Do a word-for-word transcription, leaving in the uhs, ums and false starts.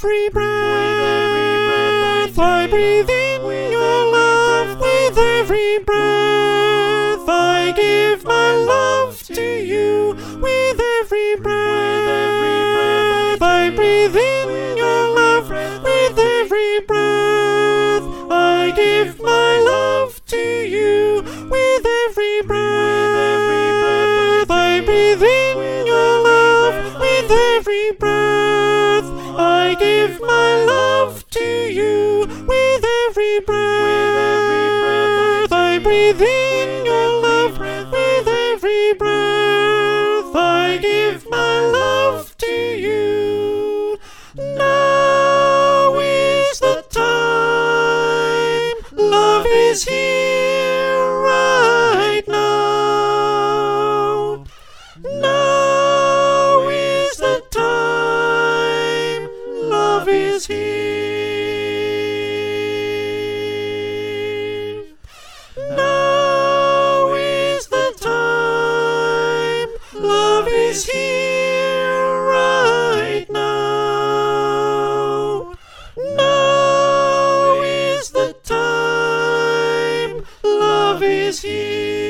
every breath I breathe in your love. With every breath I give my love to you. With every breath I breathe in your love. With every breath I give my love to you. With every breath I breathe in your love. With every breath I give my love to you. With every breath I breathe in your love. With every breath I give my love to you. Now is the time. Love is here right now. Now is the time. Love is here. Now is the time. Love is here right now. Now is the time. Love is here.